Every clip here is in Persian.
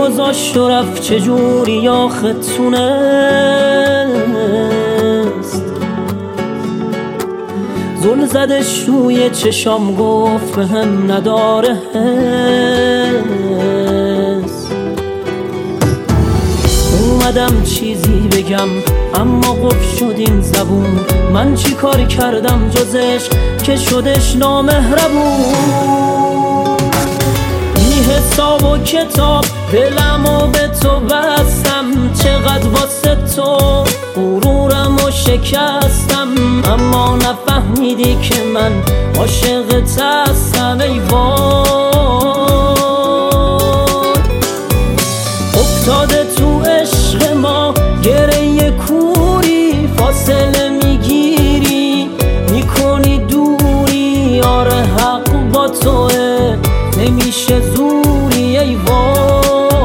گذاشت و رفت چجوری آخه تونست زل زدش روی چشام گفت به هم نداره حس. اومدم چیزی بگم اما قفل شد این زبون، من چی کار کردم جزش که شدش نامهربون. بی حساب و کتاب دلمو به تو بستم، چقدر واسه تو غرورم و شکستم، اما نفهمیدی که من عاشقت هستم. ای وای افتاده تو عشق ما گره کوری، فاصله میگیری میکنی دوری، آره حق با توه نمیشه زوری. ای وای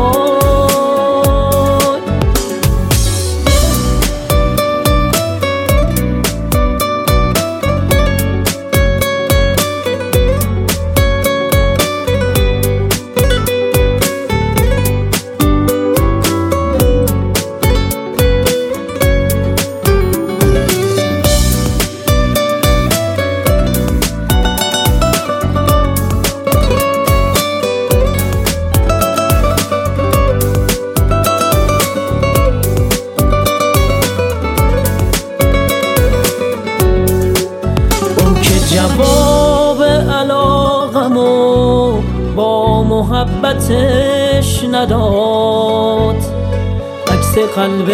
جواب علاقمو با محبتش نداد، عکس قلب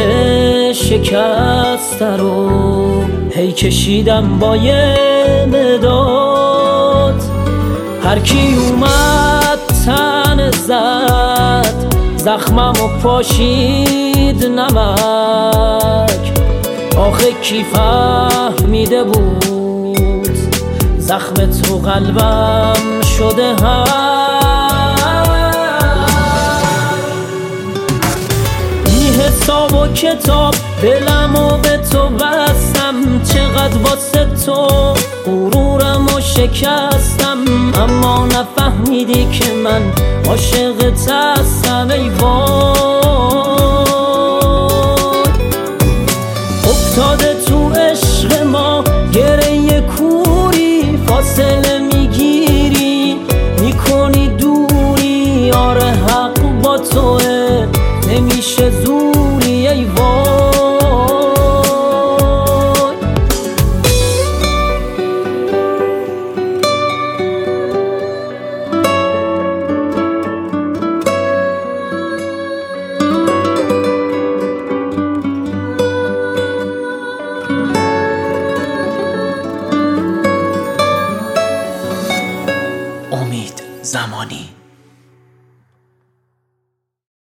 شکسته رو هی کشیدم با یه مداد. هر کی اومد تن زد زخممو پاشید نمک، آخه کی فهمیده بود زخم تو قلبم شده بی حساب و کتاب دلمو به تو بستم، چقدر واسه تو غرورم و شکستم، اما نفهمیدی که من عاشقت هستم. ای وای